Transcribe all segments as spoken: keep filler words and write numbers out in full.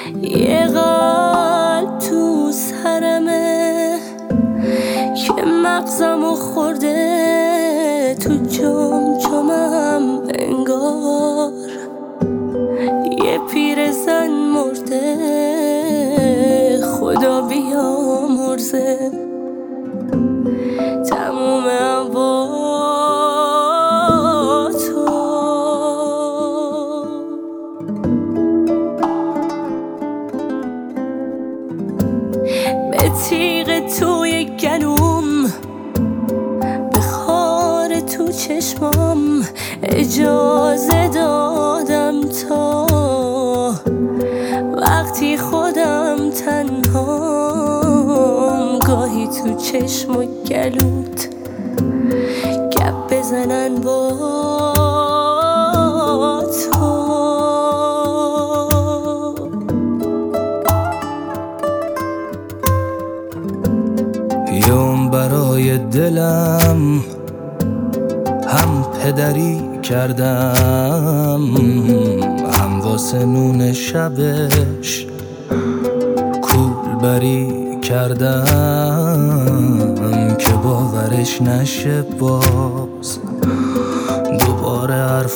یه قلب تو سرمه که مغزمو خورده تو جمجمم انگار. یه پیرزن مرده خدا بیامرزه تموم هوا تو. به تیغ توی گلوم، به خار تو چشمام اجازه دادم تا وقتی خودم تنهام گاهی تو چشم و گلوت گپ بزنن با تو. یوم برای دلم هم پدری کردم، هم واسه نون شبش کولبری کردم که باورش نشه باز دوباره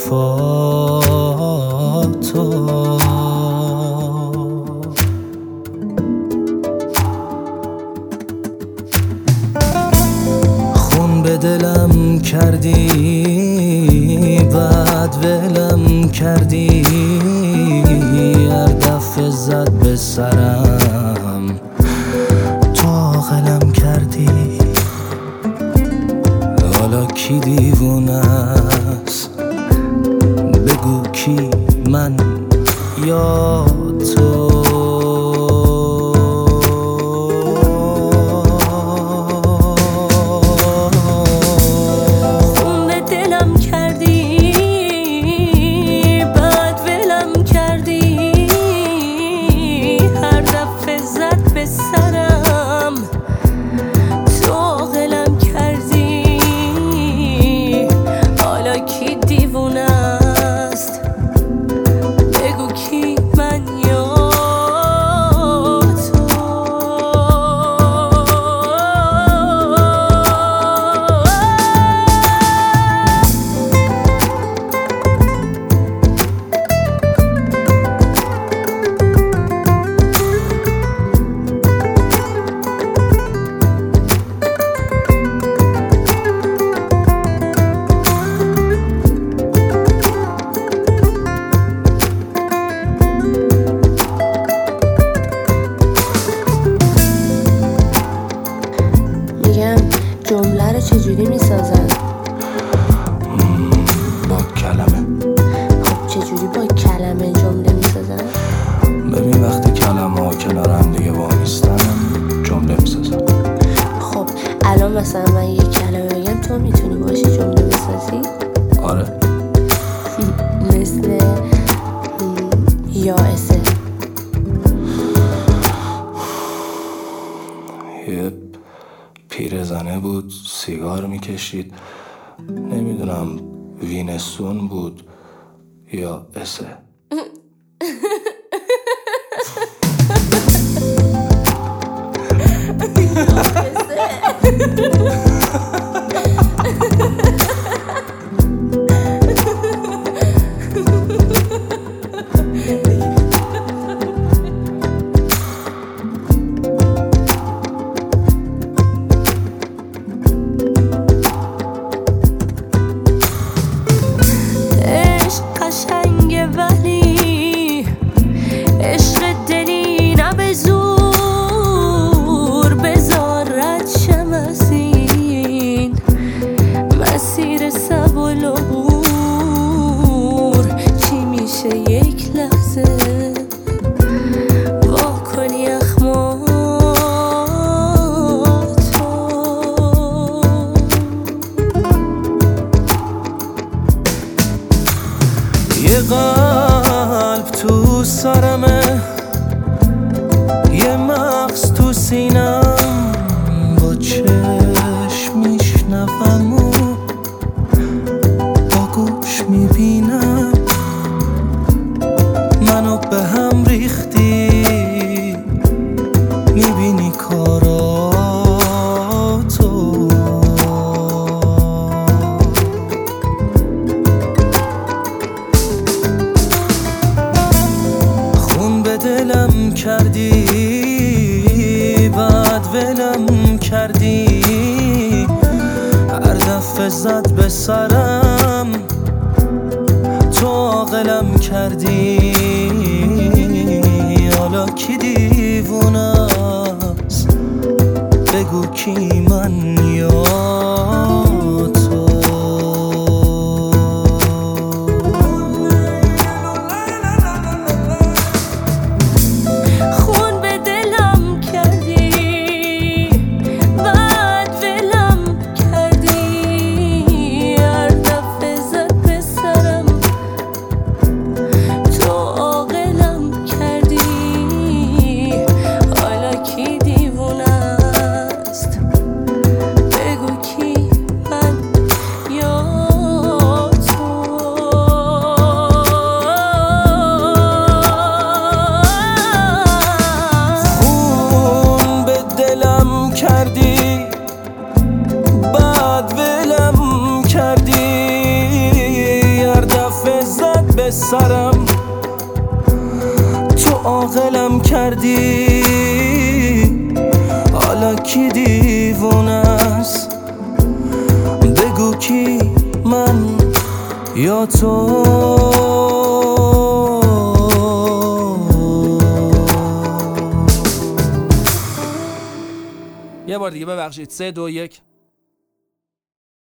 حرفاتو. خون به دلم کردی بعد ولم کردی، هر دفعه زد به سرم تو عاقلم کردی. حالا کی دیوونه است بگو کی، من یا تو؟ جمله رو چجوری میسازن؟ با کلمه. خب چجوری با کلمه جمله میسازن؟ ببین وقتی کلمه ها کنار هم دیگه وامیستن جمله میسازن. خب الان مثلا من یه کلمه بگم تو میتونی باشی جمله بسازی؟ آره. مثل یائسه. یه پیرزنه بود سیگار میکشید، نمیدونم وینستون بود یا اسه. یه قلب تو سرمه، یه مغز تو سینم، با چشم میشنوم و با گوش میبینم منو به هم ریختی. کردی، بعد ولم کردی، هر دفعه زد به سرم تو عاقلم کردی. حالا کی دیوونه است بگو کی، من یا تو؟ خون به دلم کردی، بعد ولم کردی، هر دفعه زد به سرم تو عاقلم کردی. حالا کی دیوونه است بگو کی، من یا تو؟ خون به دلم کردی، بعد ولم کردی، هر دفعه زد به سرم تو عاقلم کردی. حالا کی دیوونه است بگو کی، من یا تو؟ یه بار دیگه ببخشید. سه دو یک.